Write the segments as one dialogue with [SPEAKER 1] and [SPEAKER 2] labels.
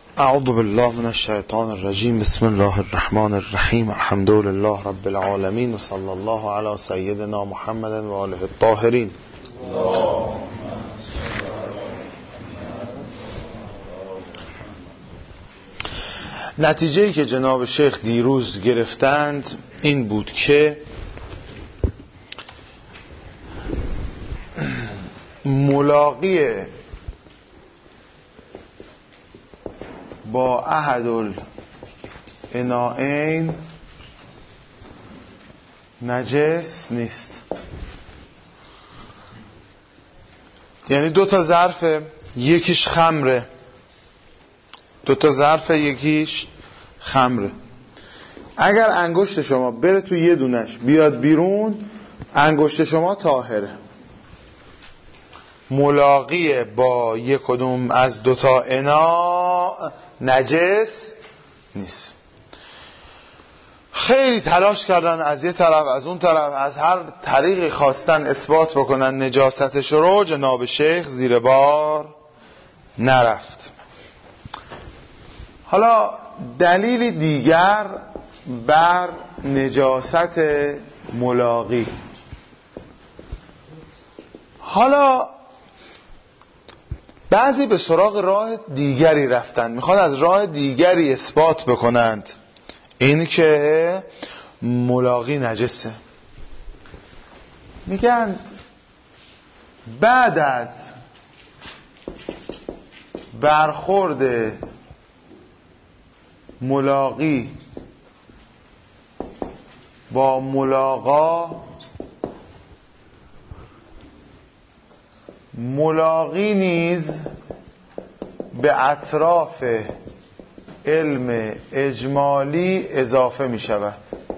[SPEAKER 1] اعوذ بالله من الشیطان الرجیم. بسم الله الرحمن الرحیم. الحمد لله رب العالمین و صلی الله علی سیدنا محمد و آله الطاهرین. نتیجه‌ای که جناب شیخ دیروز گرفتند این بود که ملاقی با احد الانائین نجس نیست. یعنی دو تا ظرف، یکیش خمره، دو تا ظرف یکیش خمره. اگر انگشت شما بره تو یه دونش بیاد بیرون، انگشت شما طاهره. ملاقی با یک کدوم از دوتا اناء نجس نیست. خیلی تلاش کردن از یه طرف از اون طرف، از هر طریقی خواستن اثبات بکنن نجاستش رو. جناب شیخ زیر بار نرفت. حالا دلیل دیگر بر نجاست ملاقی. حالا بعضی به سراغ راه دیگری رفتن، میخوان از راه دیگری اثبات بکنند این که ملاقی نجسه. میگن بعد از برخورد ملاقی با ملاقا، ملاقی نیز به اطراف علم اجمالی اضافه می شود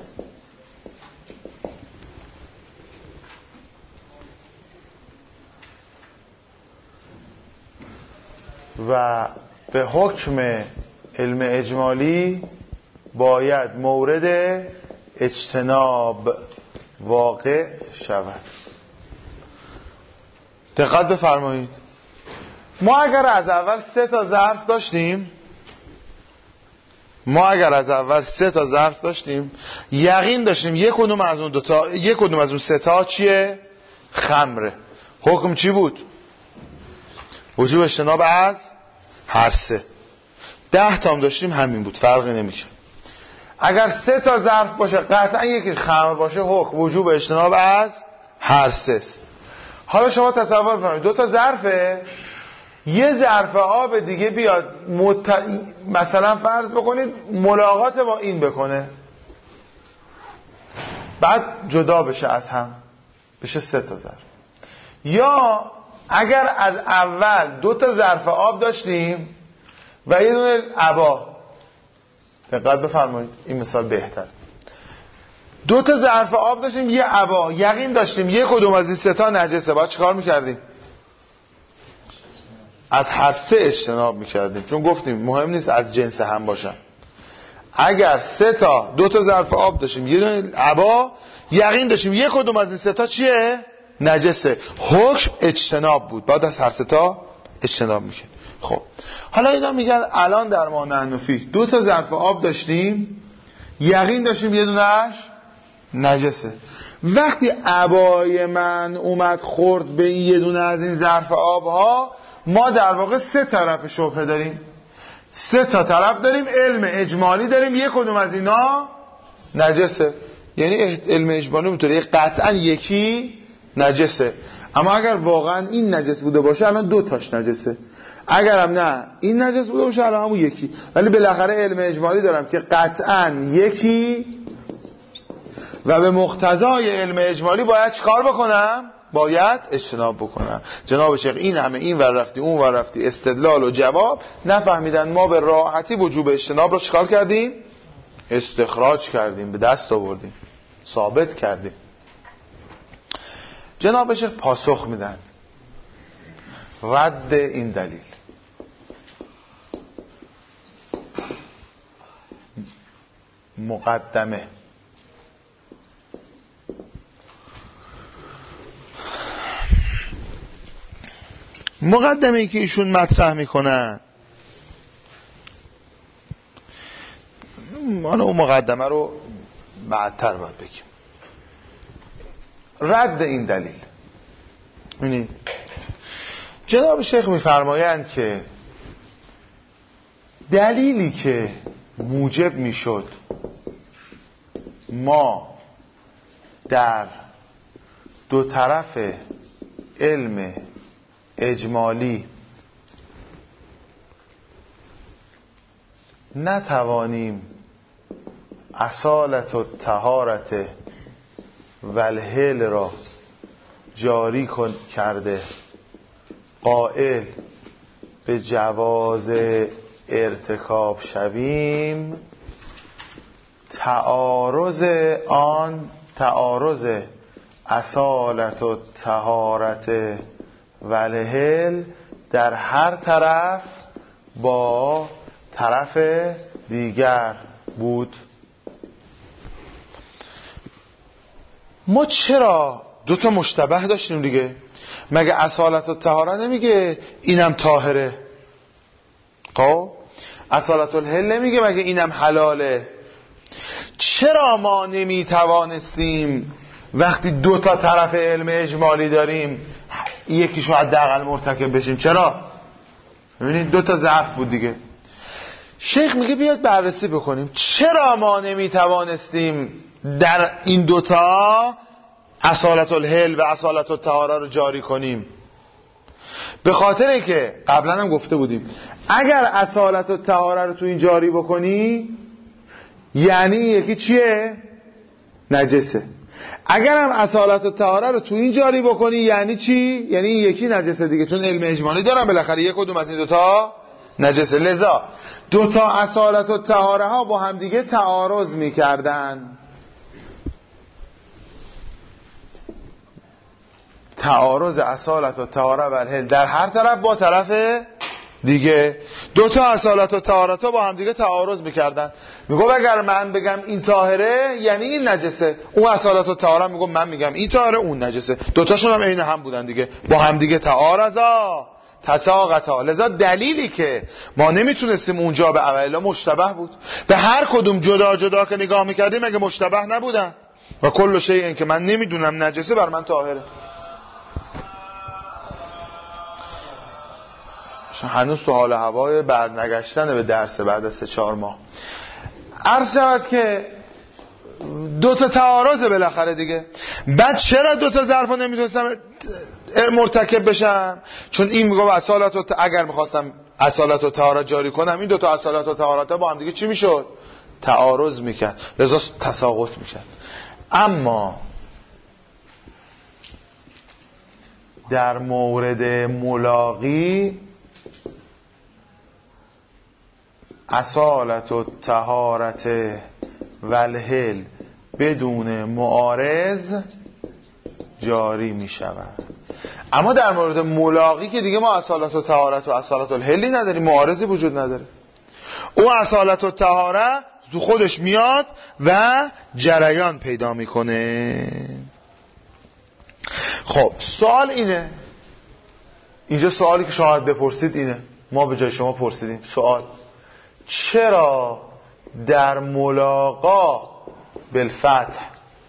[SPEAKER 1] و به حکم علم اجمالی باید مورد اجتناب واقع شود. دقت بفرمایید. ما اگر از اول سه تا ظرف داشتیم، یقین داشتیم یک کدوم از اون سه تا چیه؟ خمره. حکم چی بود؟ وجوب اجتناب از هر سه. 10 تا هم داشتیم همین بود، فرقی نمیکنه. اگر سه تا ظرف باشه قطعا یکی خمر باشه، حکم وجوب اجتناب از هر سه. حالا شما تصور کنید 2 تا ظرفه، یه ظرف آب دیگه بیاد مثلا فرض بکنید ملاقات با این بکنه، بعد جدا بشه از هم، بشه 3 تا ظرف. یا اگر از اول 2 تا ظرف آب داشتیم و یه دونه عبا، دقت بفرمایید این مثال بهتر. 2 تا ظرف آب داشتیم، یه عبا، یقین داشتیم یک کدوم از این 3 تا نجسه، باید چیکار میکردیم؟ از هر سه اجتناب میکردیم، چون گفتیم مهم نیست از جنس هم باشن. اگر 2 تا ظرف آب داشتیم، یه دونه عبا، یقین داشتیم یک کدوم از این 3 تا چیه؟ نجسه. حکم اجتناب بود، باید از هر 3 تا اجتناب میکرد. خب حالا اینا میگن الان در ما نحنفی 2 تا ظرف آب داشتیم، یقین داشتیم یه دونهش نجسه. وقتی عبای من اومد خورد به یه دونه از این ظرف آبها، ما در واقع 3 طرف شبهه داریم، 3 تا طرف داریم، علم اجمالی داریم، یک کدوم از اینا نجسه. یعنی علم اجمالی میتونه قطعا یکی نجسه، اما اگر واقعا این نجس بوده باشه الان 2 تاش نجسه، اگرم نه این نجس بوده باشه الان همون یکی. ولی بالاخره علم اجمالی دارم که قطعا یکی و به مقتضای علم اجمالی باید چیکار بکنم؟ باید اجتناب بکنم. جناب شیخ این همه این ور رفتی اون ور رفتی، استدلال و جواب نفهمیدن. ما به راحتی وجوب اجتناب رو چیکار کردیم؟ استخراج کردیم، به دست آوردیم، ثابت کردیم. جناب شیخ پاسخ میدن رد این دلیل. مقدمه ای که ایشون مطرح میکنن حالا اون مقدمه رو بعدتر باید بگیم. رد این دلیل، یعنی جناب شیخ میفرمایند که دلیلی که موجب میشد ما در دو طرف علم اجمالی نتوانیم اصالت و طهارت والحل را جاری کرده قائل به جواز ارتکاب شویم، تعارض اصالت و طهارت والحل در هر طرف با طرف دیگر بود. ما چرا دوتا مشتبه داشتیم دیگه؟ مگه اصالت و طهارت نمیگه اینم طاهره؟ خب اصالت الحل نمیگه مگه اینم حلاله؟ چرا ما نمیتوانستیم وقتی دوتا طرف علم اجمالی داریم یکیشو حداقل مرتکب بشیم؟ چرا؟ ببینید دوتا ضعف بود دیگه. شیخ میگه بیاد بررسی بکنیم چرا ما نمیتوانستیم در این دوتا اصالت الحل و اصالت الطهاره رو جاری کنیم. به خاطر که قبلا هم گفته بودیم اگر اصالت الطهاره رو تو این جاری بکنی یعنی یکی چیه؟ نجسه. اگر هم اصالت الطهاره رو تو این جاری بکنی یعنی چی؟ یعنی یکی نجسه دیگه، چون علم اجمالی دارن بالاخره یک کدوم از این دوتا نجسه. لذا دوتا اصالت الطهاره ها با هم دیگه تعارض میکردن. تعارض اصالت الطهاره و الحل در هر طرف با طرف دیگه. دوتا اصالت الطهاره با هم دیگه تعارض میکردن. میگو اگر من بگم این طاهره یعنی این نجسه، اون اصالت الطهاره میگم من میگم این طاهره اون نجسه، دوتاشون هم عین هم بودن دیگه، با هم دیگه تعارضا تساقطا. لذا دلیلی که ما نمیتونستیم اونجا به اولا مشتبه بود، به هر کدوم جدا جدا که نگاه میکردیم اگه مشتبه نبودن و کل شیء این که من نمیدونم نجسه بر من طاهره. هنوز تو حال هوای برنگشتن به درس بعد از 3-4 ماه. عرض شود که دوتا تعارضه بالاخره دیگه. بعد چرا دوتا ظرفو نمیتونستم مرتکب بشم؟ چون این میگه اصالت اگر میخواستم اصالت و طهارت جاری کنم این دوتا اصالت و طهارت با هم دیگه چی میشد؟ تعارض میکرد، لذا تساقط میشد. اما در مورد ملاقی اصالت و طهارت والحل بدون معارض جاری می شود. اما در مورد ملاقی که دیگه ما اصالت و طهارت و اصالت الحلی نداریم، معارضی وجود نداره. او اصالت و طهارت تو خودش میاد و جریان پیدا میکنه. خب سوال اینه، اینجا سوالی که شما بپرسید اینه، ما به جای شما پرسیدیم. سوال چرا در ملاقا بالفتح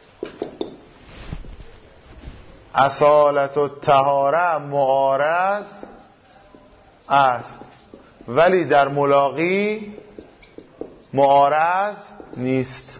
[SPEAKER 1] اصالت و طهاره معارض است ولی در ملاقی معارض نیست؟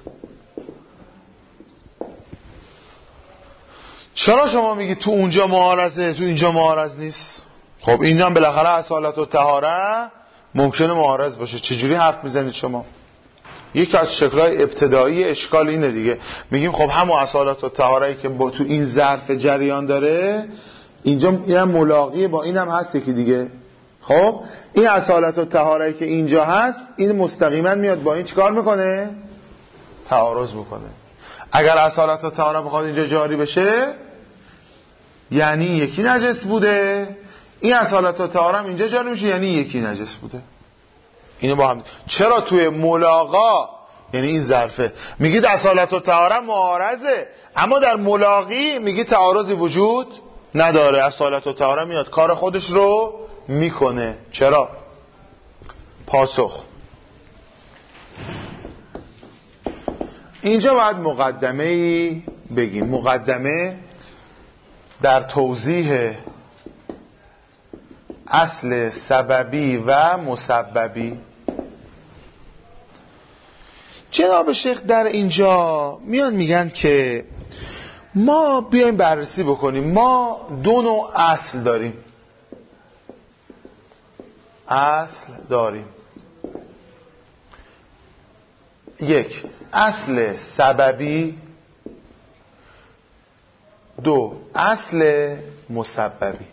[SPEAKER 1] چرا شما میگی تو اونجا معارضه تو اینجا معارض نیست؟ خب این هم بالاخره اصالت و طهاره ممکنه معارض باشه. چجوری حرف میزنید شما؟ یکی از شکل‌های ابتدایی اشکال اینه دیگه، میگیم خب همون اصالت و طهاره‌ای که با تو این ظرف جریان داره اینجا اینم ملاقیه با اینم هست یکی دیگه. خب این اصالت و طهاره‌ای که اینجا هست این مستقیما میاد با این چیکار میکنه؟ تعارض میکنه. اگر اصالت و طهاره بخواد اینجا جاری بشه یعنی یکی نجس بوده، این اصالت و طهاره هم اینجا جاری میشه یعنی یکی نجس بوده. اینو با هم. چرا توی ملاقا یعنی این ظرفه میگید اصالت و طهاره معارضه، اما در ملاقی میگید تعارضی وجود نداره، اصالت و طهاره میاد کار خودش رو میکنه. چرا؟ پاسخ اینجا باید مقدمه‌ای بگیم. مقدمه در توضیح اصل سببی و مسببی. جناب شیخ در اینجا میان میگن که ما بیایم بررسی بکنیم. ما دو نوع اصل داریم. یک، اصل سببی. دو، اصل مسببی.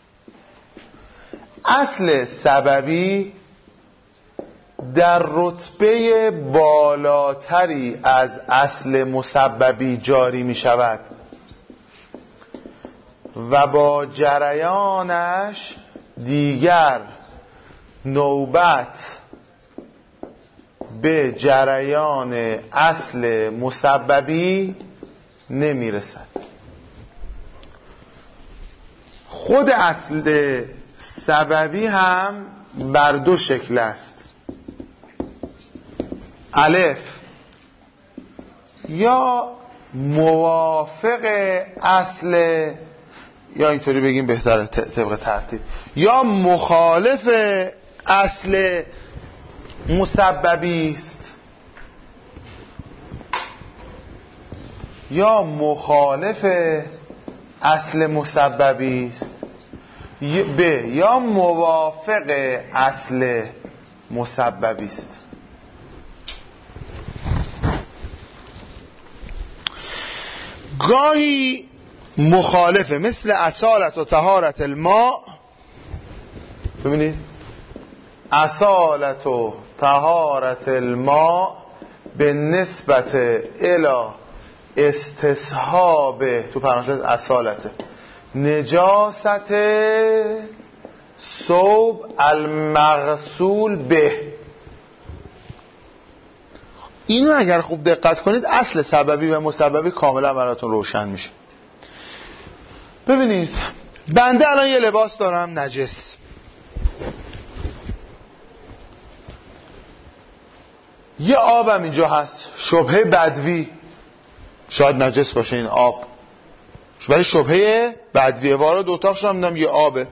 [SPEAKER 1] اصل سببی در رتبه بالاتری از اصل مسببی جاری می شود و با جریانش دیگر نوبت به جریان اصل مسببی نمی رسد. خود اصل سببی هم بر دو شکل است. الف، یا موافق اصل، یا اینطوری بگیم بهتره طبق ترتیب، یا مخالف اصل مسببی است، یا مخالف اصل مسببی است، ب، یا موافق اصل مسببی است. گاهی مخالفه، مثل اصالت و طهارت الماء. ببینید، اصالت و طهارت الماء به نسبت الی استصحاب، تو پرانتز اصالته، نجاست ثوب المغسول به. اینو اگر خوب دقت کنید اصل سببی و مسببی کاملا براتون روشن میشه. ببینید، بنده الان یه لباس دارم نجس، یه آبم اینجا هست، شبهه بدوی، شاید نجس باشه این آب، ولی شبهه بدویه، وارد اتاق شدم دیدم یه آبه،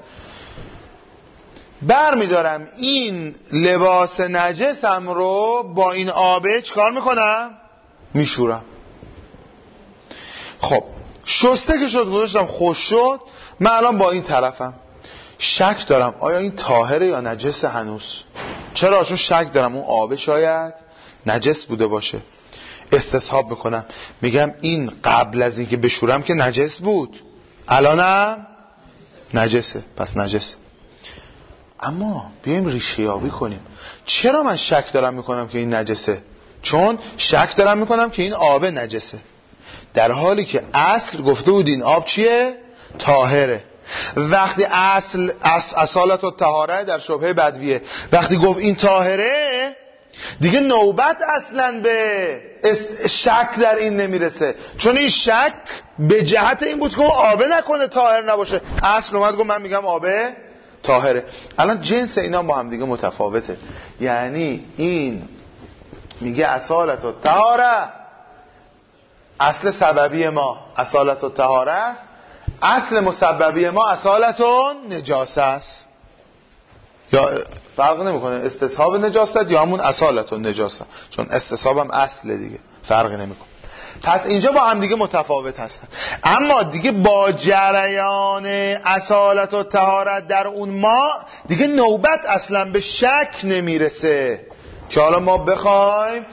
[SPEAKER 1] برمیدارم این لباس نجسم رو با این آبه چیکار میکنم؟ میشورم. خب شسته که شد، گذاشتم، خوش شد، من الان با این طرفم، شک دارم آیا این طاهره یا نجس هنوز. چرا؟ چون شک دارم اون آبه شاید نجس بوده باشه. استصحاب میکنم، میگم این قبل از اینکه بشورم که نجس بود، الانم نجسه، پس نجسه. اما بیایم ریشه یابی کنیم. چرا من شک دارم میکنم که این نجسه؟ چون شک دارم میکنم که این آب نجسه، در حالی که اصل گفته بود این آب چیه؟ طاهره. وقتی اصالت و طهاره در شبهه بدویه، وقتی گفت این طاهره، دیگه نوبت اصلا به شک در این نمیرسه، چون این شک به جهت این بود که اون آبه نکنه طاهر نباشه. اصل اومد گفت من میگم آبه طاهره. الان جنس اینا با هم دیگه متفاوته. یعنی این میگه اصالت و طهاره، اصل سببی ما اصالت و طهاره است، اصل مسببی ما اصالت و نجاسه است. یا فرق نمیکنه استصحاب نجاست یا همون اصالت و نجاسه، چون استصحاب هم اصل دیگه، فرقی نمیکنه. پس اینجا با هم دیگه متفاوت هستن. اما دیگه با جریان اصالت و طهارت در اون ما دیگه نوبت اصلا به شک نمیرسه که حالا ما بخوایم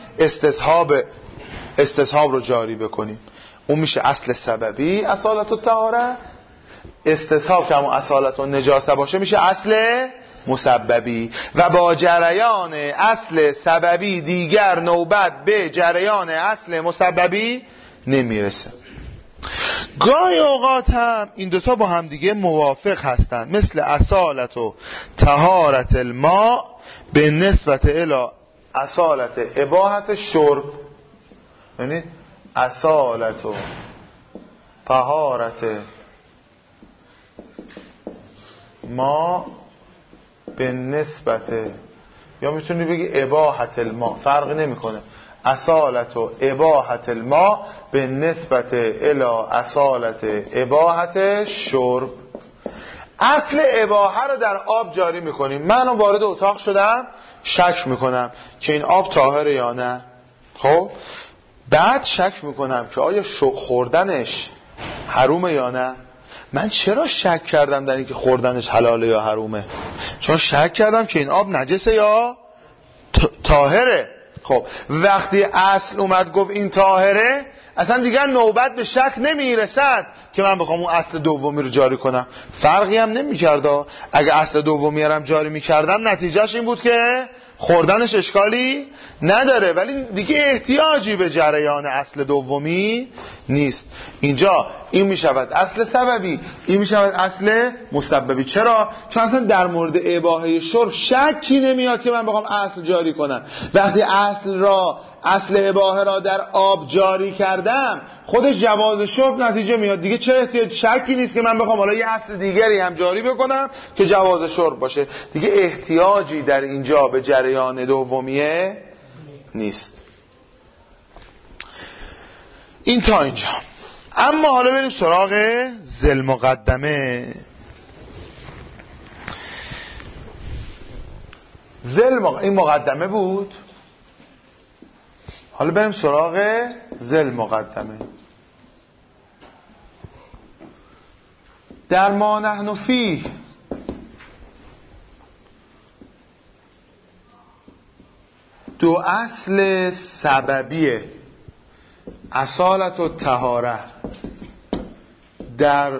[SPEAKER 1] استصحاب رو جاری بکنیم. اون میشه اصل سببی اصالت و طهارت، استصحاب که همون اصالت و نجاسه باشه میشه اصل مسببی، و با جریان اصل سببی دیگر نوبت به جریان اصل مسببی نمیرسه. گاهی اوقات هم این دوتا با هم دیگه موافق هستند، مثل اصالت و طهارت الماء به نسبت الی اصالت اباحت شرب. یعنی اصالت و طهارت ما به نسبت، یا میتونی بگی اباحت الماء، فرقی نمیکنه، اصالت و اباحت الماء به نسبت الی اصالت اباحت شرب. اصل اباحه رو در آب جاری میکنیم. من وارد اتاق شدم، شک میکنم که این آب طاهره یا نه. خب بعد شک میکنم که آیا خوردنش حرومه یا نه. من چرا شک کردم در اینکه خوردنش حلاله یا حرومه؟ چون شک کردم که این آب نجسه یا طاهره. خب وقتی اصل اومد گفت این طاهره، اصلا دیگر نوبت به شک نمیرسد که من بخوام اون اصل دومی رو جاری کنم. فرقی هم نمی‌کرد. اگه اصل دومی رو جاری می‌کردم نتیجهش این بود که خوردنش اشکالی نداره، ولی دیگه احتیاجی به جریان اصل دومی نیست. اینجا این میشود اصل سببی، این میشود اصل مسببی. چرا؟ چون اصلا در مورد اباحه شرب شکی نمیاد که من بخوام اصل جاری کنم. وقتی اصل اباحه را در آب جاری کردم، خودش جواز شرب نتیجه میاد. دیگه چه احتیاج شکی نیست که من بخوام حالا یه اصل دیگری هم جاری بکنم که جواز شرب باشه. دیگه احتیاجی در اینجا به جریان دومیه نیست. این تا اینجا. اما حالا بریم سراغ ذل مقدمه. این مقدمه بود. حالا بریم سراغ ذل مقدمه. در ما نحن فیه دو اصل سببیه اصالت و طهاره در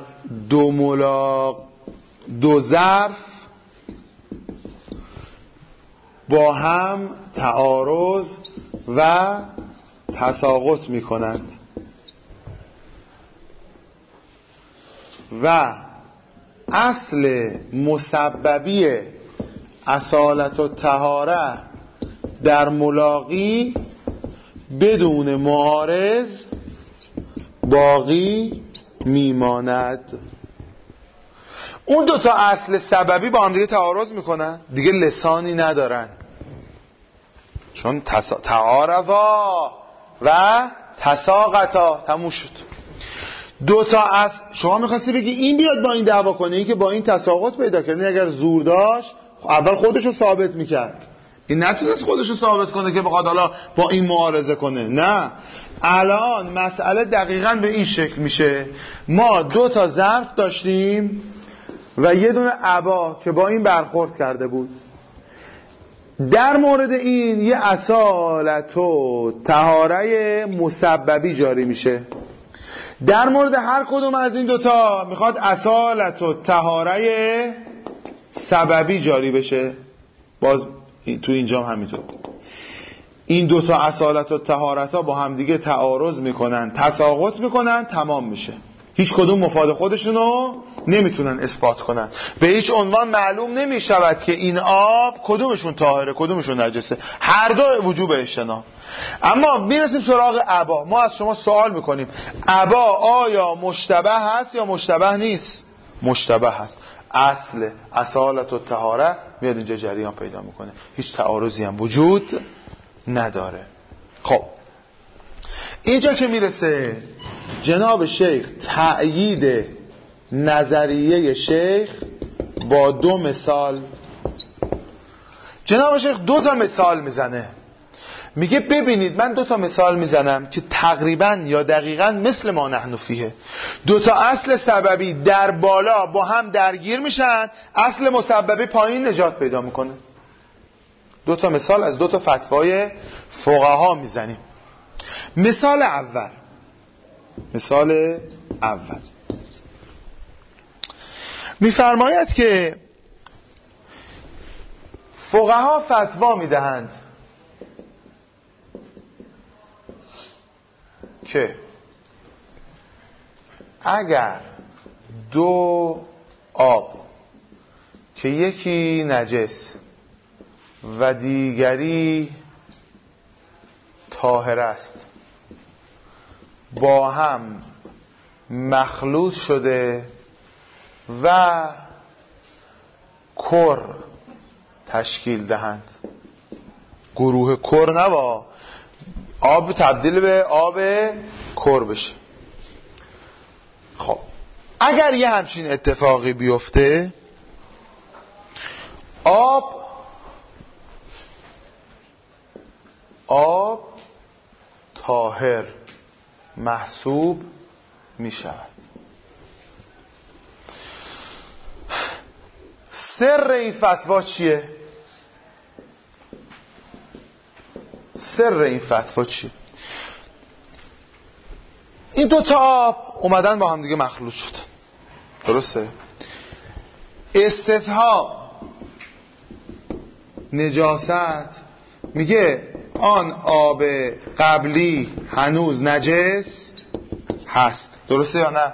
[SPEAKER 1] دو ظرف با هم تعارض و تساقط می کنند و اصل مسببی اصالت و طهاره در ملاقی بدون معارض باقی میماند. اون دوتا اصل سببی با هم دیگه تعارض میکنن، دیگه لسانی ندارن، چون تعارضا و تساقطا تموم شد. دوتا اصل. شما میخواستی بگی این بیاد با این دعوا کنه، این که با این تساقط پیدا کرد. اگر زور داشت اول خودشو ثابت میکرد. این نتونست خودشو ثابت کنه که بخواد حالا با این معارضه کنه. نه، الان مسئله دقیقاً به این شکل میشه. ما دو تا ظرف داشتیم و یه دونه ابا که با این برخورد کرده بود. در مورد این یه اصالت و طهاره مسببی جاری میشه. در مورد هر کدوم از این دوتا میخواد اصالت و طهاره سببی جاری بشه. باز تو اینجا هم همینطور. این دوتا اصالت و طهارت ها با هم دیگه تعارض میکنن، تساقط میکنن، تمام میشه. هیچ کدوم مفاد خودشونو نمیتونن اثبات کنن. به هیچ عنوان معلوم نمیشود که این آب کدومشون طاهره کدومشون نجسه. هر دو وجوب اجتناب. اما میرسیم سراغ ابا. ما از شما سوال میکنیم ابا آیا مشتبه هست یا مشتبه نیست؟ مشتبه هست. اصالت و طهاره میاد اینجا جریان پیدا میکنه، هیچ تعارضی هم وجود نداره. خب اینجا که میرسه جناب شیخ تأیید نظریه شیخ با دو مثال. جناب شیخ دو تا مثال میزنه. میگه ببینید من دو تا مثال میزنم که تقریبا یا دقیقا مثل ما نحن فیه. دو تا اصل سببی در بالا با هم درگیر میشن، اصل مسببی پایین نجات پیدا میکنه. دو تا مثال از دو تا فتوای فقها میزنیم. مثال اول میفرماید که فقها فتوا میدهند که اگر دو آب که یکی نجس و دیگری طاهر است با هم مخلوط شده و کر تشکیل دهند، گروه کر نبا آب تبدیل به آب کر بشه. خب اگر یه همچین اتفاقی بیفته، آب طاهر محسوب می شود. سر این فتوا چیه؟ این دو تا آب اومدن با هم دیگه مخلوط شدن، درسته؟ استصحاب نجاست میگه آن آب قبلی هنوز نجس هست، درسته یا نه؟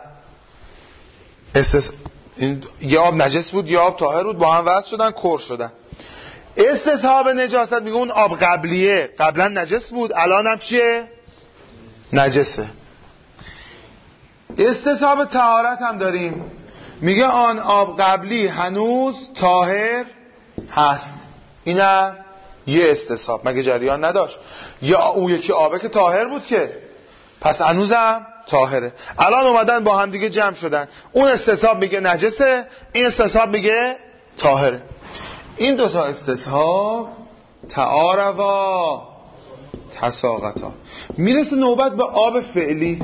[SPEAKER 1] یه آب نجس بود یه آب طاهر بود، با هم وصل شدن کر شدن. استصحاب نجاست میگه اون آب قبلیه قبلا نجس بود الان هم چیه؟ نجسه. استصحاب طهارت هم داریم، میگه آن آب قبلی هنوز طاهر هست. اینم یه استصحاب، مگه جریان نداشت؟ یا اون یکی آبه که طاهر بود که پس هنوزم طاهره. الان اومدن با هم دیگه جمع شدن، اون استصحاب میگه نجسه، این استصحاب میگه طاهره. این دوتا استصحاب تعارضا تساقطا. میرسه نوبت به آب فعلی،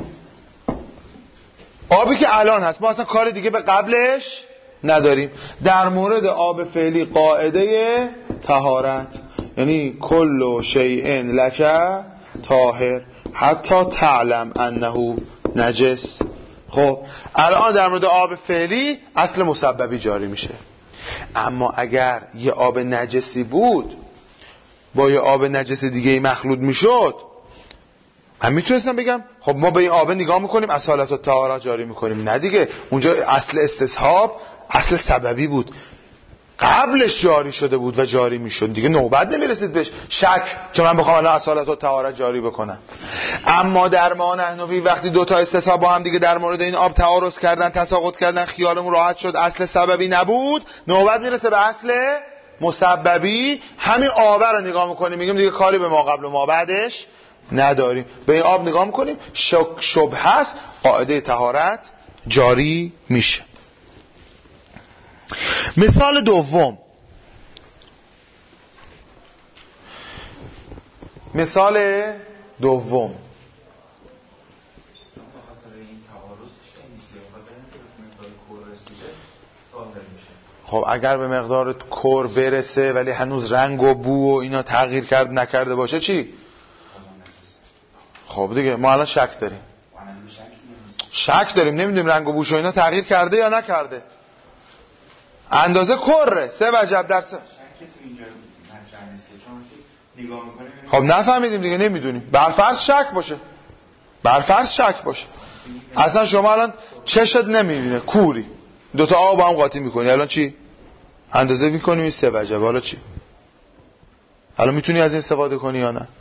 [SPEAKER 1] آبی که الان هست، ما اصلا کار دیگه به قبلش نداریم. در مورد آب فعلی قاعده طهارت، یعنی کل شیء لک طاهر حتی تعلم انه نجس. خب الان در مورد آب فعلی اصل مسببی جاری میشه. اما اگر یه آب نجسی بود با یه آب نجس دیگه مخلوط میشد، من میتونستم بگم خب ما به این آب نگاه میکنیم اصالت و طهارت جاری میکنیم. نه دیگه، اونجا اصل استصحاب اصل سببی بود، قبلش جاری شده بود و جاری میشد دیگه، نوبت نمیرسید بهش شک که من بخوام الان اصالت و طهارت جاری بکنم. اما در ما نحنوی وقتی دوتا استصحاب با هم دیگه در مورد این آب تعارض کردن، تساقط کردن، خیالمون راحت شد اصل سببی نبود، نوبت میرسه به اصل مسببی. همین آب رو نگاه میکنیم میگیم دیگه کاری به ما قبل و ما بعدش نداریم، به این آب نگاه میکنیم شبهه هست، قاعده طهارت جاری میشه. مثال دوم، خب اگر به مقدار کر برسه ولی هنوز رنگ و بو و اینا تغییر کرد نکرده باشه چی؟ خب دیگه ما الان شک داریم نمیدونیم رنگ و بوش و اینا تغییر کرده یا نکرده. اندازه کره 3 وجب در 3. خب نفهمیدیم دیگه، نمیدونیم. برفرض شک باشه. اصلا شما الان چشت نمیبینه کوری، دوتا آب با هم قاطی میکنی، الان چی؟ اندازه میکنیم این 3 وجب، حالا چی؟ الان میتونی از این استفاده کنی یا نه؟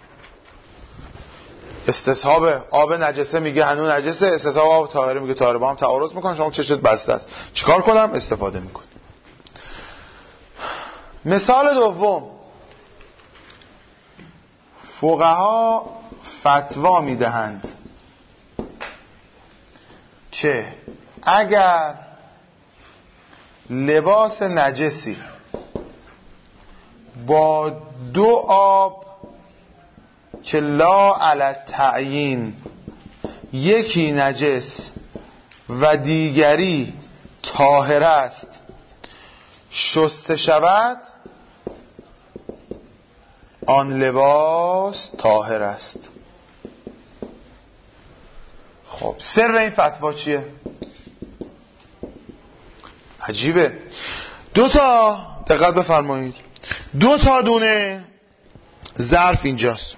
[SPEAKER 1] استصحاب آب نجسه میگه هنوز نجسه، استصحاب آب طاهره میگه طاهره، با هم تعارض میکنن، شما چشت بسته است، چیکار کنم؟ استفاده میکنی. مثال دوم، فقها فتوا میدهند که اگر لباس نجسی با 2 آب که لا علی التعیین، یکی نجس و دیگری طاهر است، شسته شود، آن لباس طاهر است. خب سر این فتوا چیه؟ عجیبه. 2 تا دقت بفرمایید، 2 تا دونه ظرف اینجاست،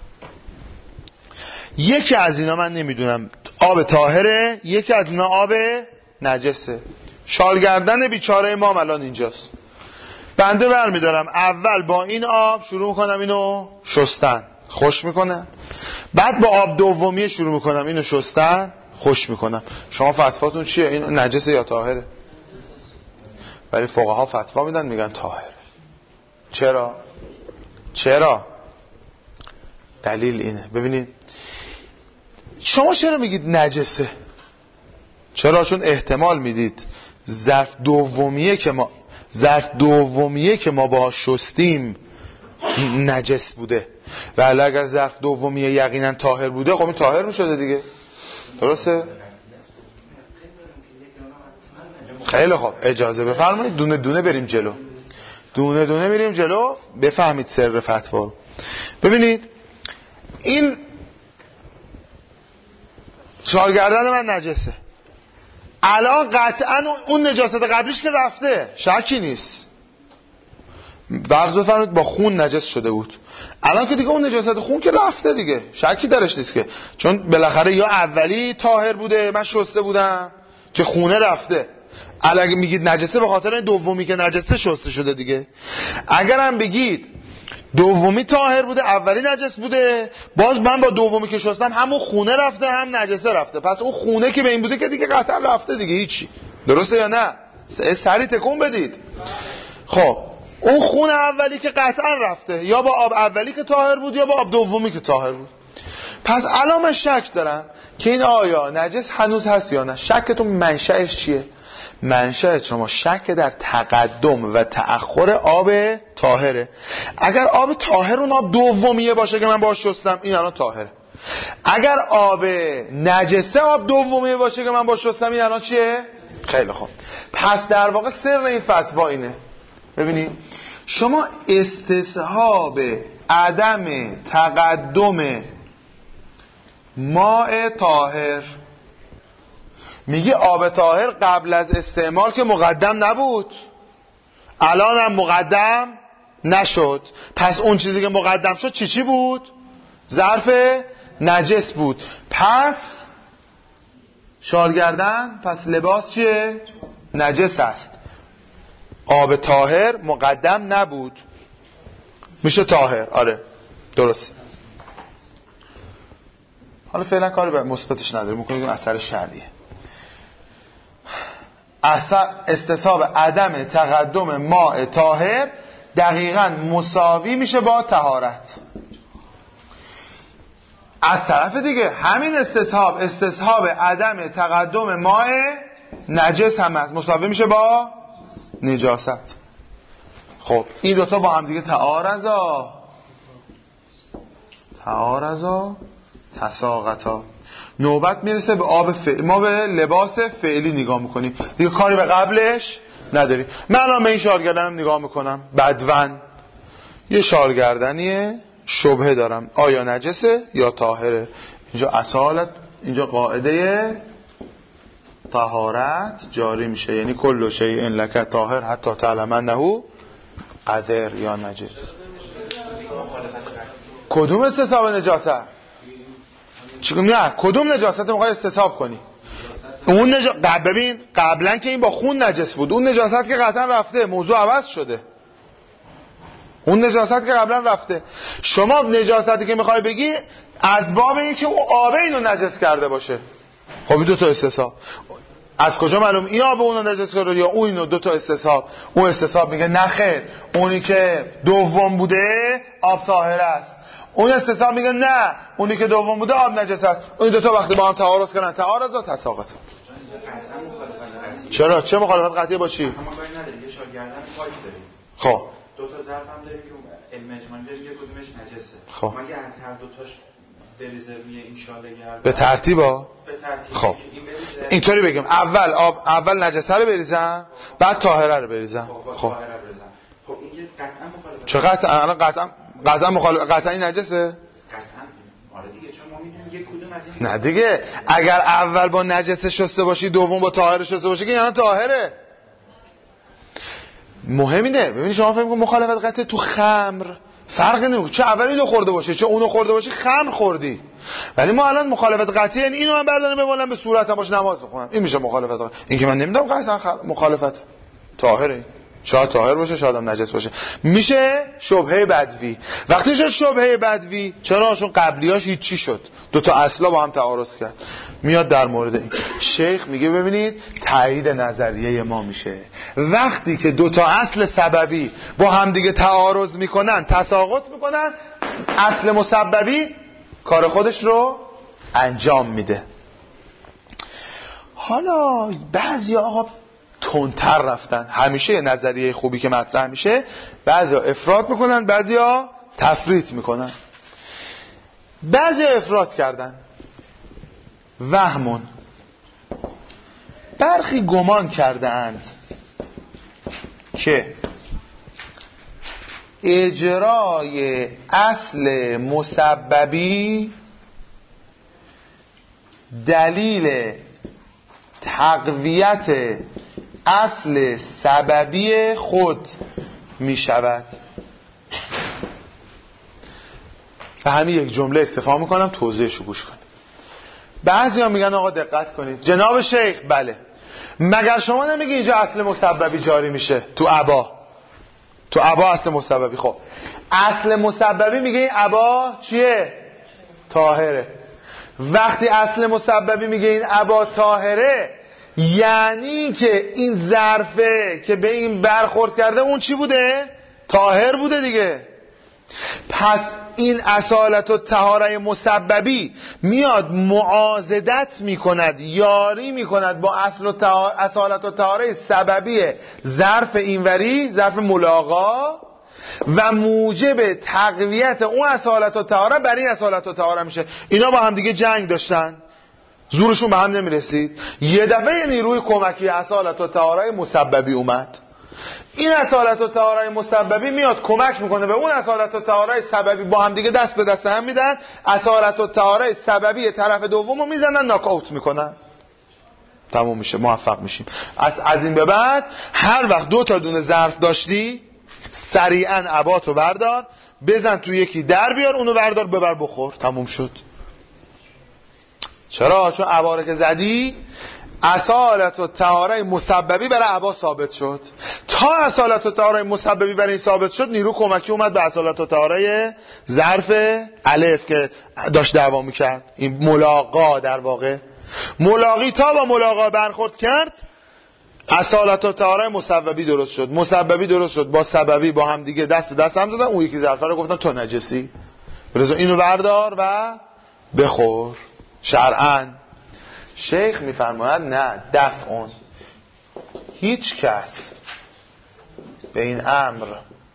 [SPEAKER 1] یکی از اینا من نمیدونم آب طاهره، یکی از اینا آب نجسه. شالگردن بیچاره ما الان اینجاست، بنده برمیدارم اول با این آب شروع میکنم اینو شستن، خوش میکنم، بعد با آب دومی شروع میکنم اینو شستن، خوش میکنم. شما فتواتون چیه؟ این نجسه یا طاهره؟ ولی فقها فتوا میدن میگن طاهره. چرا؟ دلیل اینه. ببینید شما چرا میگید نجسه؟ چرا؟ چون احتمال میدید ظرف دومیه که ما باهاش شستیم نجس بوده، ولی اگر ظرف دومیه یقینا طاهر بوده، خب این طاهر میشده دیگه. درسته؟ خیلی خوب، اجازه بفرمایید دونه دونه بریم جلو. دونه دونه میریم جلو بفهمید سر فتوا. ببینید این چارگردن من نجسه. الان قطعا اون نجاست قبلیش که رفته، شکی نیست. فرض بفرمایید با خون نجس شده بود، الان که دیگه اون نجاست خون که رفته دیگه، شکی درش نیست که، چون بالاخره یا اولی طاهر بوده من شسته بودم که خونه رفته. اگه میگید نجسه به خاطر دومی که نجسه شسته شده دیگه. اگرم بگید دومی طاهر بوده اولی نجس بوده، باز من با دومی که شستم همون خونه رفته هم نجسه رفته، پس اون خونه که به این بوده که دیگه قطعا رفته دیگه، هیچی. درسته یا نه؟ سری تکون بدید. خب اون خون اولی که قطعا رفته، یا با آب اولی که طاهر بود یا با آب دومی که طاهر بود. پس الان من شک دارم که این آیا نجس هنوز هست یا نه. شکتون منشأش چیه؟ منشأ شما شک در تقدم و تأخر آب طاهره. اگر آب طاهر اون آب دومیه باشه که من باهاش شستم، این الان طاهره. اگر آب نجسه آب دومیه باشه که من باهاش شستم، این الان چیه؟ خیلی خوب. پس در واقع سر این فتوا اینه. ببینید شما استصحاب عدم تقدم ماء طاهر، میگی آب طاهر قبل از استعمال که مقدم نبود، الان هم مقدم نشد، پس اون چیزی که مقدم شد چی بود؟ ظرف نجس بود. پس شالگردن، پس لباس چیه؟ نجس است. آب طاهر مقدم نبود، میشه طاهر. آره درست. حالا فعلا کاری به مثبتش نداریم، میکنیم اثر شرعیه. استصحاب عدم تقدم ماء طاهر دقیقاً مساوی میشه با طهارت. از طرف دیگه همین استصحاب عدم تقدم ماء نجس هم هست، مساوی میشه با نجاست. خب این دوتا با هم دیگه تعارضا تساقطا. نوبت میرسه به آب ما به لباس فعلی نگاه میکنیم دیگه، کاری به قبلش نداریم. من الان به این شالگردنم نگاه میکنم، بدون یه شالگردنیه، شبهه دارم آیا نجسه یا طاهره. اینجا اصالت، اینجا قاعده طهارت جاری میشه، یعنی کل شیء لک طاهر حتی تعلم انه قدر یا نجس. کدوم استصحاب نجاست؟ نه کدوم نجاست میخوای استصحاب کنی؟ اون ببین قبلا که این با خون نجس بود، اون نجاست که قطعا رفته، موضوع عوض شده. اون نجاست که قبلا رفته. شما نجاستی که میخوای بگی از باب این که اون آب اینو نجس کرده باشه. خب این دو تا استصحاب از کجا معلوم این آب اونو نجس کرده یا اون اینو؟ دو تا استصحاب. اون استصحاب میگه نه خیر، اونی که دوم بوده آب طاهر است. اون استصحاب میگه نه، اونی که دوم بوده آب نجس است. اون دو تا وقتی با هم تعارض کردن، تعارض و تساقط. چرا؟ چه مخالفت قطعی با چی؟ خب
[SPEAKER 2] دو تا ظرف هم داریم که علم اجمالی داریم، یک کدومش نجسه.
[SPEAKER 1] خب
[SPEAKER 2] مگه از هر دو تاش بریزه روی این شالگردن
[SPEAKER 1] به ترتیبا؟
[SPEAKER 2] به ترتیب.
[SPEAKER 1] خب اینطوری بگیم اول نجسه رو بریزم، بعد طاهره رو بریزم.
[SPEAKER 2] خب این که قطعا مخالفت.
[SPEAKER 1] چه قطعا مخالفت؟ قطعا این نجسه؟
[SPEAKER 2] قطعا آره دیگه، چون ما میدونیم یک کدوم از این
[SPEAKER 1] نه دیگه، اگر اول با نجسه شسته باشی دوم با طاهر شسته باشی که یعنی طاهره. مهم اینه ببینید شما فکر می‌کنید مخالفت قطعی تو خمر فرقی نمیکنه، چه اول اینو خورده باشه چه اونو خورده باشه، خمر خوردی. ولی ما الان مخالفت قطعی یعنی اینو من بردارم بمالم به صورتم باش نماز بخونم، این میشه مخالفت قطعی. این که من نمیدونم قطعا مخالفت طاهره، شاید طاهر باشه شاید هم نجس باشه، میشه شبهه بدوی. وقتی شد شبهه بدوی، چرا؟ چون قبلیاش هیچی شد، دو تا اصلا با هم تعارض کرد. میاد در مورد این شیخ میگه ببینید تایید نظریه ما میشه وقتی که دو تا اصل سببی با هم دیگه تعارض میکنن، تساقط میکنن، اصل مسببی کار خودش رو انجام میده. حالا بعضی آقا تندتر رفتن. همیشه یه نظریه خوبی که مطرح میشه بعضی افراط میکنن، بعضی تفریط میکنن. بعضی افراط کردن، وهمون، برخی گمان کرده اند که اجرای اصل مسببی دلیل تقویت اصل سببی خود می شود. به همین یک جمله اکتفا میکنم، توضیحشو گوش کنید. بعضی ها میگن آقا دقت کنید جناب شیخ، بله مگر شما نمیگی اینجا اصل مسببی جاری میشه تو ابا اصل مسببی. خب اصل مسببی میگه این ابا چیه؟ طاهره. وقتی اصل مسببی میگه این ابا طاهره، یعنی که این ظرفه که به این برخورد کرده اون چی بوده؟ طاهر بوده دیگه. پس این اصالت و طهاره مسببی میاد معاضدت میکند، یاری میکند با اصالت و طهاره سببی ظرف اینوری، ظرف ملاقا، و موجب تقویت اون اصالت و طهاره بر این اصالت و طهاره میشه. اینا با هم دیگه جنگ داشتن، زورشون به هم نمیرسید. یه دفعه نیروی کمکی اصالت و طهاره مسببی اومد. این اصالت و طهاره مسببی میاد کمک میکنه به اون اصالت و طهاره سببی، با هم دیگه دست به دست هم میدن، اصالت و طهاره سببی طرف دومو میزنن، ناک اوت میکنن، تموم میشه، موفق میشیم. از این به بعد هر وقت 2 تا دونه ظرف داشتی سریعا عباتو بردار، بزن تو یکی در بیار، اونو بردار ببر بخور، تموم شد. چرا؟ چون عباره که زدی اصالت و طهاره مسببی برای عبا ثابت شد. تا اصالت و طهاره مسببی برای این ثابت شد، نیرو کمکی اومد به اصالت و طهاره ظرف الف که داشت دعوا میکرد. این ملاقا در واقع ملاقی تا با ملاقا برخورد کرد، اصالت و طهاره مسببی درست شد. مسببی درست شد با سببی با هم دیگه دست به دست هم دادن. اون یکی ظرفه رو گفتن تو نجسی، برزو اینو بردار و بخور. شرعاً شیخ میفرماید نه، دفعون، هیچ کس به این امر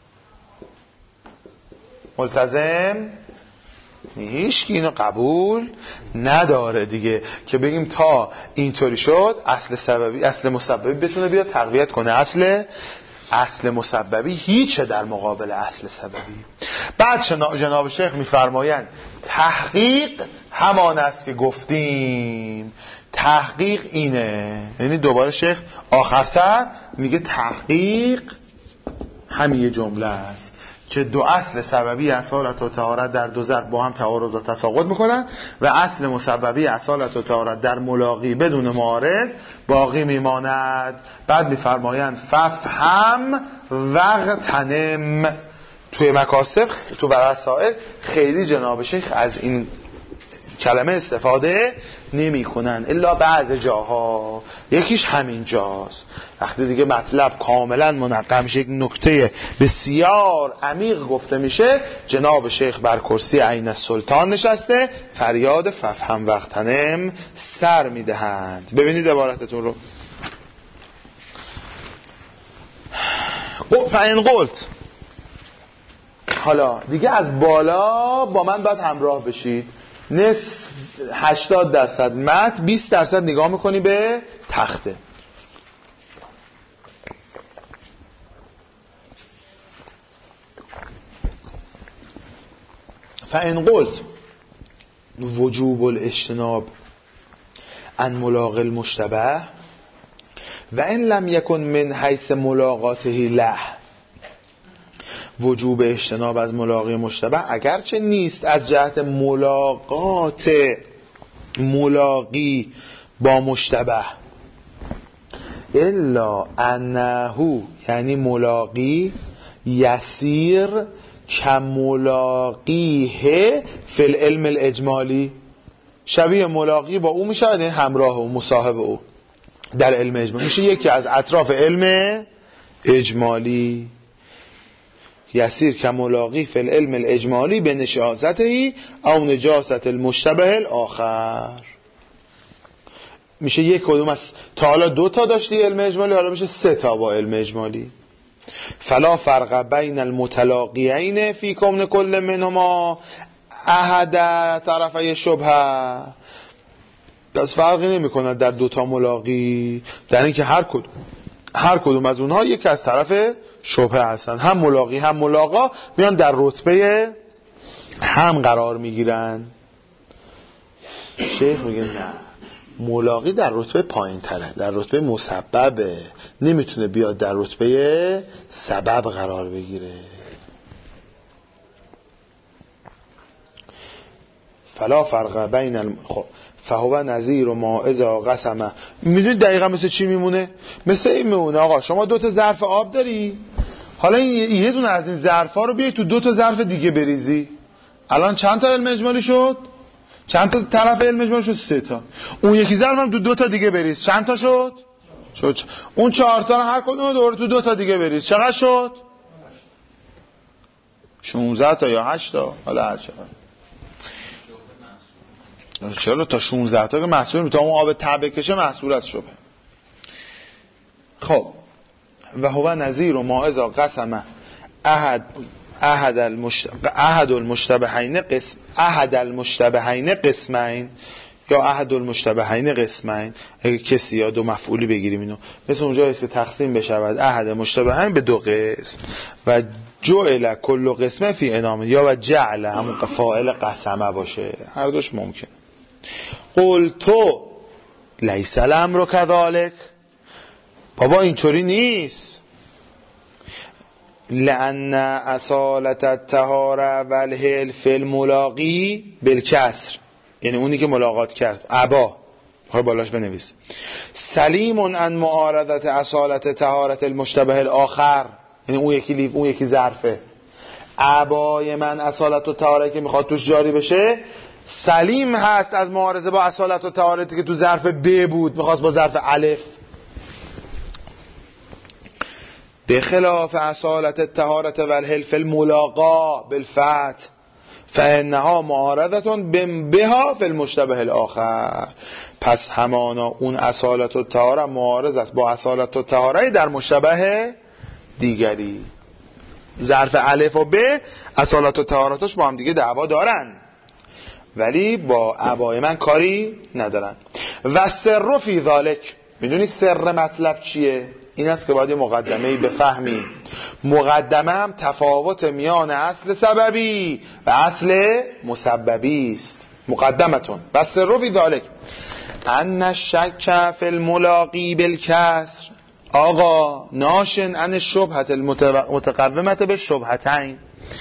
[SPEAKER 1] ملتزم هیچ کی اینو قبول نداره دیگه، که بگیم تا اینطوری شد اصل مسببی بتونه بیاد تقویت کنه اصل مسببی هیچه در مقابل اصل سببی. بعد جناب شیخ میفرمایند تحقیق همان است که گفتیم. تحقیق اینه، یعنی دوباره شیخ آخر سر میگه تحقیق همین یه جمله است که 2 اصل سببی اصالت و طهارت در 2 ظرف با هم تعارض و تساقط میکنن و اصل مسببی اصالت و طهارت در ملاقی بدون معارض باقی میماند. بعد میفرمایند ففهم وغتنم. توی مکاسب تو برسائل خیلی جناب شیخ از این کلمه استفاده نمی کنن الا بعض جاها، یکیش همین جاست. وقتی دیگه مطلب کاملا منقم میشه، یک نکته بسیار عمیق گفته میشه، جناب شیخ بر کرسی عین السلطان نشسته، فریاد ففهم وغتنم سر میدهند. ببینید عبارتتون رو. فإن قلت، حالا دیگه از بالا با من باید همراه بشید. نصف 80% متن، 20% نگاه میکنی به تخته. فإن قلت وجوب الاجتناب عن ملاقی المشتبه و ان لم یکن من حیث ملاقاته له. وجوب اجتناب از ملاقی مشتبه اگرچه نیست از جهت ملاقی با مشتبه، الا انه، یعنی ملاقی، یسیر کملاقیه فی العلم الاجمالی، شبیه ملاقی با او میشه، یعنی همراه او، مصاحب او در علم اجمالی، میشه یکی از اطراف علم اجمالی. یسیر کملاقی فی العلم الاجمالی به نجاسته او نجاست المشتبه الاخر. میشه یک کدوم از تا حالا 2 تا داشتی علم اجمالی، حالا میشه 3 تا با علم اجمالی. فلا فرق بین المتلاقیین فی کون کل منهما احد طرفی شبهه. پس فرقی نمی کند در 2 تا ملاقی، در اینکه هر کدوم از اونها یک از طرف شبهه هستن. هم ملاقی هم ملاقا میان در رتبه هم قرار میگیرن. شیخ میگه نه، ملاقی در رتبه پایین تره، در رتبه مسببه، نمیتونه بیاد در رتبه سبب قرار بگیره. فلا فرق بین فهو نظیر و ما اذا قسمه. میدونید دقیقا مثل چی میمونه؟ مثل این میمونه آقا شما 2 تا ظرف آب داری، حالا یه دونه از این ظرفا رو بیای تو 2 تا ظرف دیگه بریزی، الان چند تا علم اجمالی شد؟ چند تا طرف علم اجمالی شد؟ 3 تا. اون یکی ظرف هم تو 2 تا دیگه بریز، چند تا شد؟ اون 4 تا رو هر کدوم دوباره تو 2 تا دیگه بریز، چقدر شد؟ 16 تا یا 8 تا، حالا هر چقدر. چرا تا 16 تا که محصول، تا اون آب تب بکشه محصول از شبه. خب و هو نظیر و ما اذا قسم احد المشتبهین قسمین یا احد المشتبهین قسمین. اگه کسی یا 2 مفعولی بگیریم اینو، مثل اونجا است که تقسیم بشود احد مشتبهین به 2 قسم و جعل کل قسمه فی انامه، یا و جعل همون فاعل قسمه باشه، هر دوش ممکنه. قلتو لیس الامر کذالک، بابا اینطوری نیست. لان اصالت الطهاره والحلف الملاقی بالکسر، یعنی اونی که ملاقات کرد ابا، بخوای بالاش بنویس سلیم عن معارضت اصالت طهارت المشتبه الاخر، یعنی اون یکی لیف، اون یکی ظرفه. ابای من اصالت و طهاره که میخواد توش جاری بشه سلیم هست از معارضه با اصالت و طهارتی که تو ظرف ب بود میخواست با ظرف الف. به خلاف اصالت الطهارت والحلف الملاقا بالفتح فانها معارضتون بها فی المشتبه الاخر. پس همانا اون اصالت و طهاره معارض است با اصالت و طهاره در مشتبه دیگری. ظرف الف و ب اصالت و طهارتش با هم دیگه دعوا دارن، ولی با ابای من کاری ندارن. و سر فی ذالک، میدونی سر مطلب چیه؟ این است که باید مقدمه‌ای بفهمی. مقدمه هم تفاوت میان اصل سببی و اصل مسببی است. مقدمتون و سر فی ذالک ان الشک فی الملاقی بالکسر آقا ناشن عن الشبهة المتقومة بالشبهتین.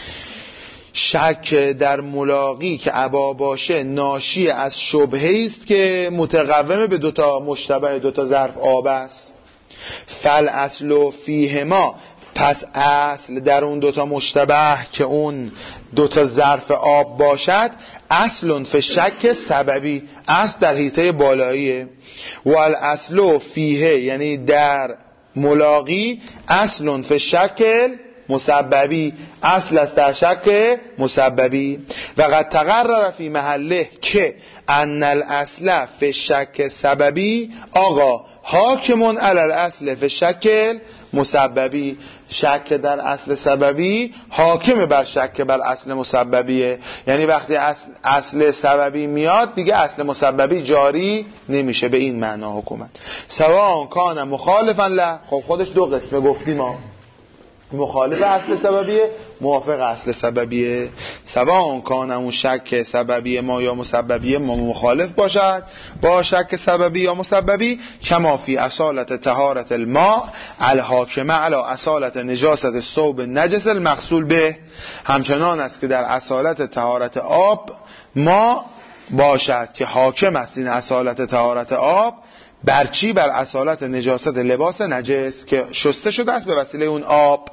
[SPEAKER 1] شک در ملاقی که ابا باشه ناشی از شبهه است که متقومه به 2 تا مشتبه، 2 تا ظرف آب است. فل اصل فیهما، پس اصل در اون 2 تا مشتبه که اون 2 تا ظرف آب باشد اصل فی شک سببی، اصل در حیطه بالاییه. و الاصل فیه یعنی در ملاقی اصل فی شک مسببی، اصل است در شک مسببی. و قد تقرر فی محله که ان الاصل فی شک سببی آقا حاکمون علی الاصل فی شک مسببی. شک در اصل سببی حاکم بر شک بر اصل مسببیه، یعنی وقتی اصل سببی میاد دیگه اصل مسببی جاری نمیشه، به این معنا حکومت. سواء کان مخالفا له، خب خودش 2 قسمه گفتیم ما، مخالف اصل سببیه، موافق اصل سببیه. سواء کان اون شک سببی ما یا مسببیه ما مخالف باشد با شک سببی یا مسببی، کما فی اصالت طهارت الماء الحاکمه علی اصالت نجاست الثوب نجس المغسول به، همچنان است که در اصالت طهارت آب ما باشد که حاکم است این اصالت طهارت آب بر چی؟ بر اصالت نجاست لباس نجس که شسته شده است به وسیله اون آب.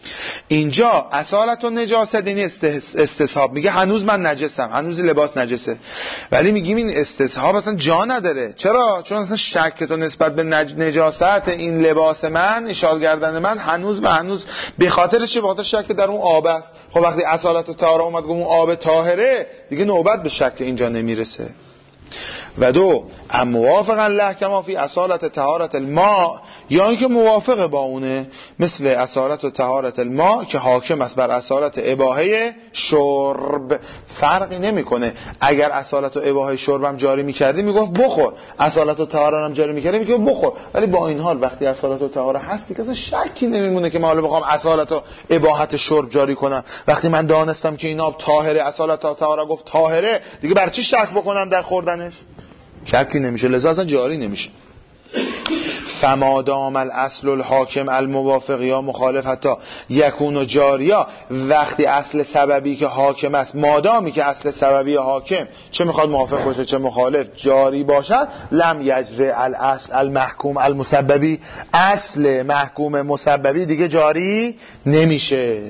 [SPEAKER 1] اینجا اصالت و نجاست یعنی استصحاب، میگه هنوز من نجسم، هنوز لباس نجسه، ولی میگیم این استصحاب اصلا جا نداره. چرا؟ چون اصلا شک تو نسبت به نجاست این لباس من، اشال گردن من هنوز و هنوز به خاطر چه؟ به خاطر شک در اون آب است. خب وقتی اصالت و طهاره اومد گفت اون آب طاهره، دیگه نوبت به شک اینجا نمیرسه. و دو موافقا له کما فی اصالت طهارت الماء، یا اینکه موافق با اونه مثل اصالت و طهارت الماء که حاکم است بر اصالت اباحه شرب. فرقی نمیکنه. اگر اصالت و اباحه شرب هم جاری میکردی میگفت بخور، اصالت و طهاره هم جاری میکردی میگفت بخور، ولی با این حال وقتی اصالت و طهاره هستی که اصلا شکی نمیمونه که من حالا بخوام اصالت و اباحت شرب جاری کنم. وقتی من دانستم که این آب طاهره، اصالت و طهاره گفت طاهره، دیگه برای چی شک بکنم در خوردنش؟ شکی نمیشه، لذا اصلا جاری نمیشه. فما دام الاصل الحاکم الموافق یا مخالف حتی یکون جاریا، وقتی اصل سببی که حاکم است، مادامی که اصل سببی حاکم چه میخواد موافق باشه چه مخالف جاری باشد، لم یجری الاصل المحکوم المسببی، اصل محکوم مسببی دیگه جاری نمیشه.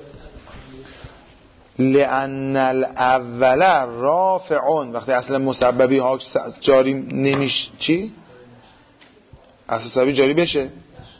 [SPEAKER 1] لأن الاول رافعون، وقتی اصل مسببی جاری نمیشه چی؟ اصل سببی جاری بشه.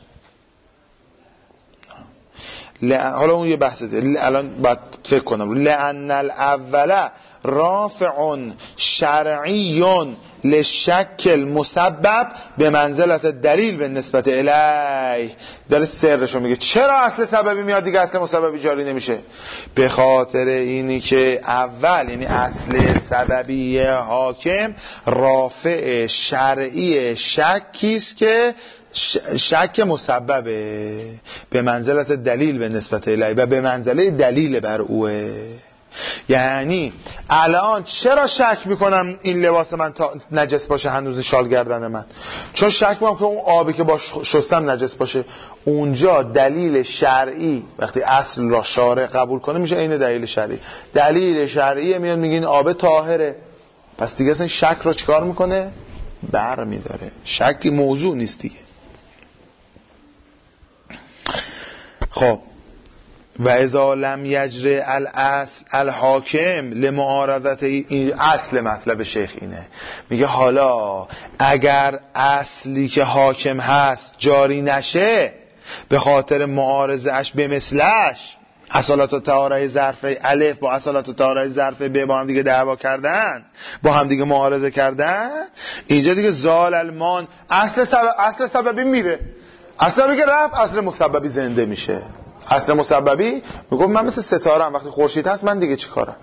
[SPEAKER 1] حالا اون یه بحثه، الان باید فکر کنم. لأن الاول رافعون شرعیون لشک المسبب به منزلت دلیل به نسبت الیه. داره سرشو میگه چرا اصل سببی میاد دیگه اصل مسببی جاری نمیشه. به خاطر اینی که اول یعنی اصل سببی حاکم رافع شرعی شکیست که شک مسببه به منزلت دلیل به نسبت الیه و به منزله دلیل بر اوه. یعنی الان چرا شک میکنم این لباس من نجس باشه هنوز شال گردن من؟ چون شک میکنم که اون آبی که با شستم نجس باشه. اونجا دلیل شرعی وقتی اصل را شارع قبول کنه میشه عین دلیل شرعی. دلیل شرعی میاد میگه این آب طاهره، پس دیگه اصلا شک رو چیکار میکنه؟ بر میداره. شکی موضوع نیست دیگه. خب و اذا لم یجری الاصل الحاکم لمعارضت، این اصل مطلب شیخ اینه، میگه حالا اگر اصلی که حاکم هست جاری نشه به خاطر معارضه اش به مثلش، اصالت و طهاره ظرف الف با اصالت و طهاره ظرف ب با هم دیگه دعوا کردن، با هم دیگه معارضه کردن، اینجا دیگه زال المان اصل سببی میره. اصل سببی که رفت اصل مسببی زنده میشه. اصل مسببی میگم من مثل ستارم، وقتی خورشید هست من دیگه چی کارم؟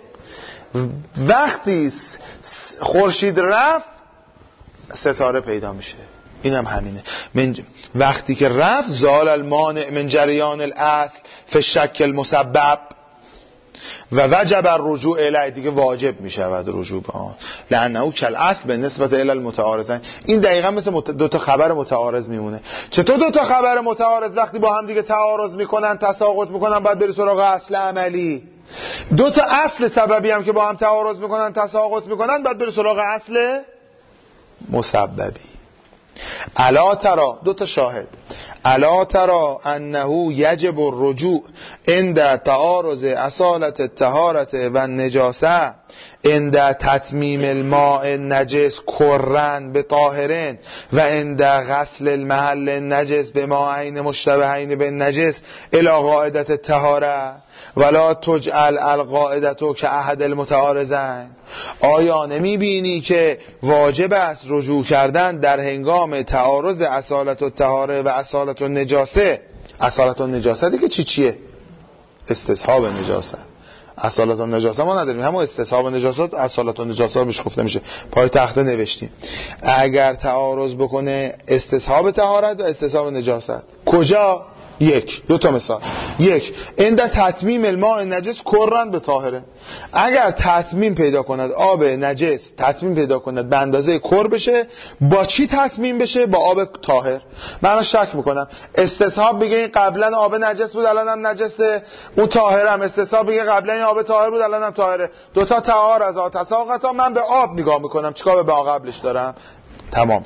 [SPEAKER 1] وقتی خورشید رفت ستاره پیدا میشه. اینم همینه. وقتی که رفت زال المانع من جریان الاصل فی شک المسبب و وجب الرجوع الیه، دیگه واجب میشود رجوع به آن. لانه کل اصل به نسبت الی المتعارضین. این دقیقاً مثل دو تا خبر متعارض میمونه. چطور دو تا خبر متعارض وقتی با هم دیگه تعارض میکنن تساقط میکنن بعد بری سراغ اصل عملی؟ دو تا اصل سببی هم که با هم تعارض میکنن تساقط میکنن بعد بری سراغ اصل مسببی. الا ترى، دو تا شاهد، الا ترى انه یجب الرجوع عند تعارض اصالت الطهارت و النجاسه عند تتمیم الماء النجس کرن به طاهرین و عند غسل المحل النجس به ماءین مشتبهین به النجس الی قاعدت الطهاره ولا تجعل القاعدة که احد المتعارضین. آیا نمی بینی که واجب است رجوع کردن در هنگام تعارض اصالت الطهاره و اصالت النجاسه؟ اصالت النجاسه دیگه چیه؟ استصحاب نجاسه. اصالت النجاسه ما نداریم، همون استصحاب نجاسات اصالت النجاسه بهش گفته میشه، پای تخته نوشتیم. اگر تعارض بکنه استصحاب طهارت و استصحاب نجاست کجا؟ یک، دو تا مثال. یک، عند تتمیم الماء نجس کرن به طاهره، اگر تتمیم پیدا کند آب نجس تتمیم پیدا کند به اندازه کر بشه، با چی تتمیم بشه؟ با آب طاهر. من شک میکنم استصحاب بگه این قبلا آب نجس بود الانم نجسه، اون طاهرم استصحاب بگه قبلا این آب طاهر بود الانم طاهره، دو تا تعارض تساقطا، من به آب نگاه میکنم چیکار به قبلش دارم. تمام شد.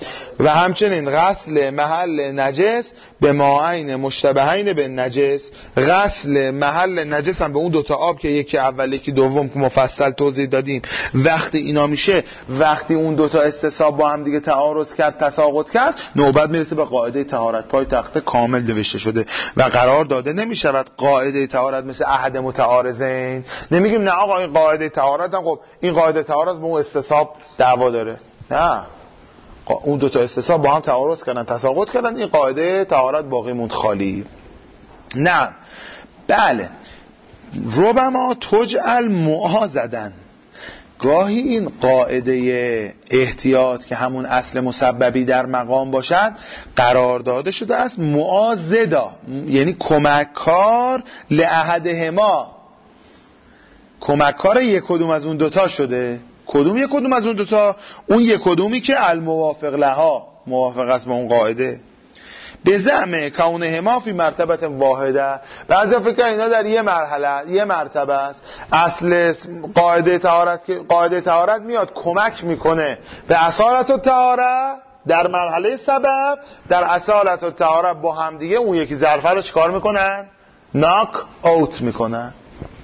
[SPEAKER 1] و همچنین غسل محل نجس به ماعین مشتبهین به نجس، غسل محل نجس هم به اون دوتا آب که یکی اول یکی دوم که مفصل توضیح دادیم، وقتی اینا میشه وقتی اون دوتا استصحاب با هم دیگه تعارض کرد تساقط کرد، نوبت میرسه به قاعده طهارت. پای تخته کامل نوشته شده و قرار داده نمیشود قاعده طهارت مثل احد متعارضین. نمیگیم نه آقا این قاعده طهارت هم خب این قاعده طهارت با اون استصحاب دعوا داره، نه، اون دو تا استصحاب با هم تعارض کردن تساقط کردن، این قاعده طهارت باقی موند خالی. نه بله، ربما تجعل معاضدن، گاهی این قاعده احتیاط که همون اصل مسببی در مقام باشد قرار داده شده است معاضدا، یعنی کمککار لاحدهما، کمککار یک کدوم از اون دوتا شده. کدوم یک کدوم از اون دوتا؟ اون یک کدومی که الموافق لها، موافق است با اون قاعده. به زعم کونهما فی مرتبه واحده، بعضی فکر کنن اینا در یه مرحله یه مرتبه است. اصل قاعده طهارت که قاعده طهارت میاد کمک میکنه به اصالت الطهاره در مرحله سبب، در اصالت الطهاره با هم دیگه اون یکی ظرفه رو چیکار میکنن؟ ناک اوت میکنن.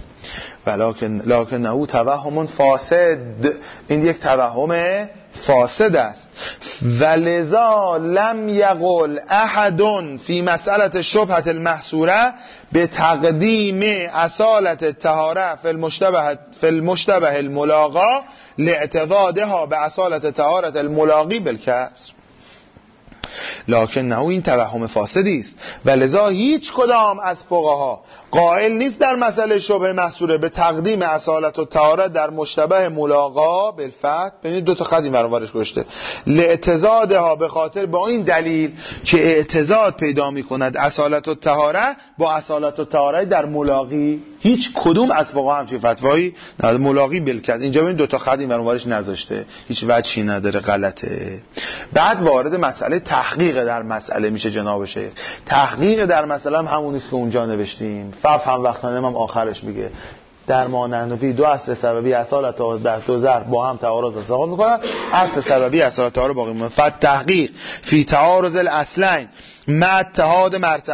[SPEAKER 1] لکن او توهم فاسد، این یک توهم فاسد است. ولذا لم یقل احد فی مسئله شبهه المحصوره به تقدیم اصالت الطهاره فی المشتبه الملاغا لاعتضادها به اصالت طهارت الملاغی بالکسر. لکن نه این توهم فاسدی است و لذا هیچ کدام از فقها قائل نیست در مسئله شبه محصوره به تقدیم اصالت و طهارت در مشتبه ملاغا بالفتح. ببینید دو تا خط این ورش گذاشته، لاعتضادها، به خاطر با این دلیل که اعتضاد پیدا می‌کند اصالت و طهارت با اصالت و طهارت در ملاغی. هیچ کدوم از فقها همچین فتوایی نداره. ملاغی بالکسر، اینجا ببین دو تا خط این ورش نذاشته، هیچ وجهی نداره، غلطه. بعد وارد مسئله تحقیق در مسئله میشه جناب شیخ. تحقیق در مسئله هم همونیست که اونجا نوشتیم. فهم وقتانه هم آخرش میگه در ما نحنفی دو اصل سببی اصالت در دو ضرب با هم تعارض و تساقط میکنن، اصل سببی اصالت رو باقی میمونه. فتحقیق فی تعارض الاصلین مع اتحاد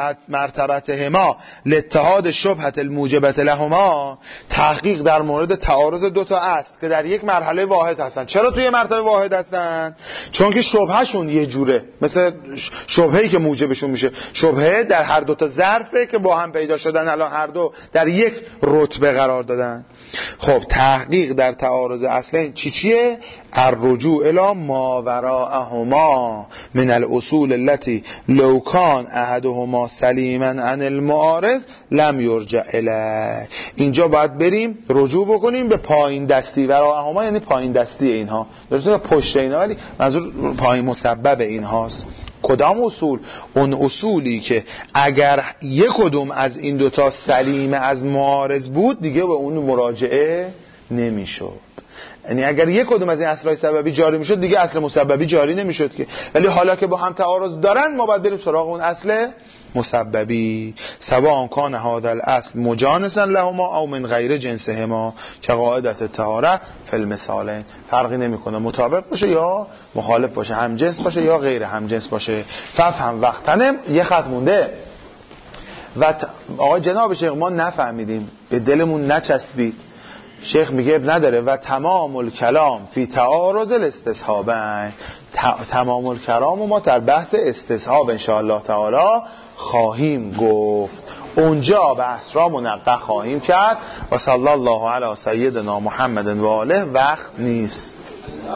[SPEAKER 1] مرتبتهما لاتحاد شبهه الموجبه لهما، تحقیق در مورد تعارض دو تا اصل که در یک مرحله واحد هستن. چرا توی مرتبه واحد هستن؟ چون که شبههشون یه جوره، مثل شبهه‌ای که موجبشون میشه. شبهه در هر دو تا ظرفه که با هم پیدا شدن، الان هر دو در یک رتبه قرار دادن. خب تحقیق در تعارض اصلین چیه؟ الرجوع الی ما وراءهما من الاصول التي لو کان احدهما سلیما عن المعارض لم یرجع الیه. اینجا باید بریم رجوع بکنیم به پایین دستی. وراءهما یعنی پایین دستی اینها، درسته پشت اینا، ولی منظور پایین مسبب اینهاست. کدام اصول؟ اون اصولی که اگر یک کدوم از این دوتا سلیم از معارض بود دیگه به اون مراجعه نمیشد. یعنی اگر یک کدوم از این اصلای سببی جاری میشد دیگه اصل مسببی جاری نمیشد که، ولی حالا که با هم تعارض دارن ما باید بریم سراغ اون اصل مسببی. سواء کان هذا الاصل مجانسا لهما او من غیر جنسهما که قاعدت الطهاره فی المثالین، فرقی نمیکنه مطابق باشه یا مخالف باشه، هم جنس باشه یا غیر هم جنس باشه. فهم وقتنم یه خط مونده و آقا جناب شیخ ما نفهمیدیم، به دلمون نچسبید. شیخ میگه نداره و تمام الکلام فی تعارض الاستصحابین، تمام الکلام و ما در بحث استصحاب ان شاء الله تعالی خواهیم گفت، اونجا بحث را منقح خواهیم کرد. و صلی الله علی سیدنا محمد و آله. وقت نیست.